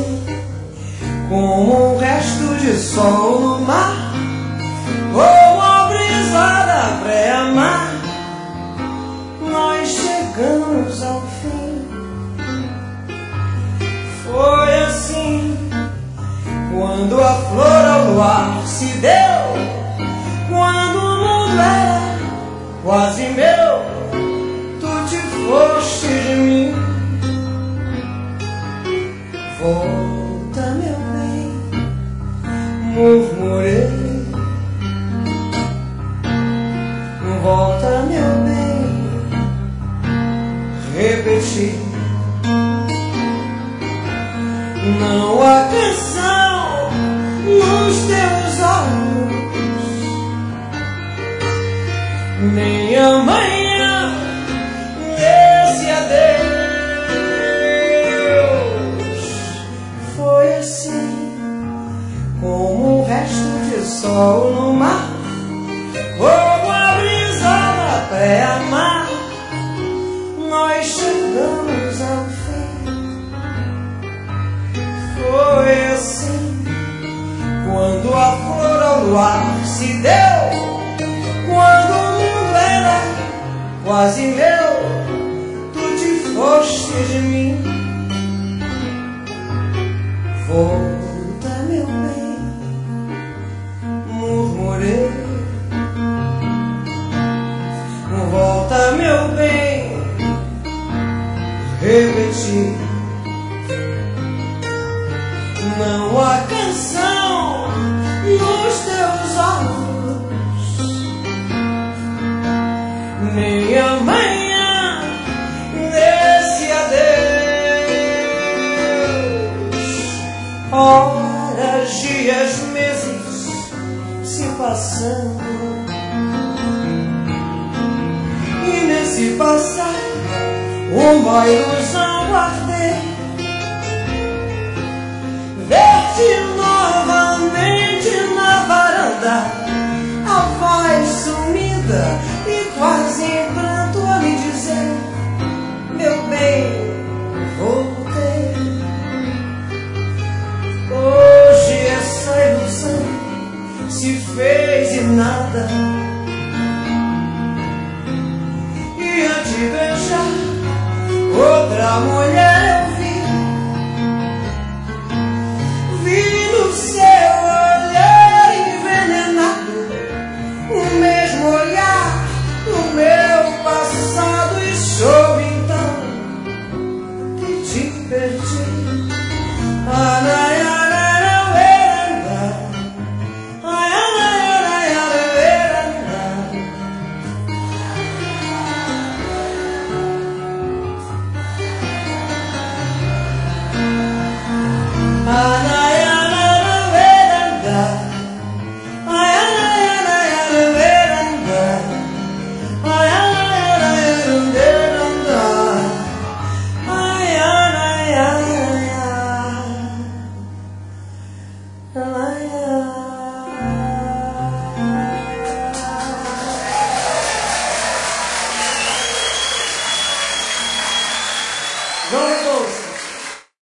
assim, como um resto de sol no mar, ou a brisa da praia-mar. Nós chegamos ao fim. Foi assim, quando a flor ao luar se deu, quando o mundo era quase meu, tu te foste de mim. Volta, meu bem, murmurei. Volta, meu bem, repeti. Não há canção nos teus olhos, nem amanhã nesse adeus. Foi assim, como um resto de sol no mar, como a brisa da praia-mar. Nós chegamos ao fim. Foi assim, quando a flor ao luar se deu, quando o mundo era quase meu, tu te foste de mim. Volta, meu bem, murmurei. Volta, meu bem, repeti. Não há canção nos teus olhos, nem amanhã nesse adeus. Horas, dias, meses se passando, e nesse passar uma ilusão guardei. Ver-te novamente na varanda, a voz sumida e quase em pranto a me dizer: meu bem, voltei. Hoje essa ilusão se fez e nada, ia te beijar, outra mulher eu vi. Vi no seu olhar envenenado o mesmo olhar do meu passado, e soube então que te perdi. Ay,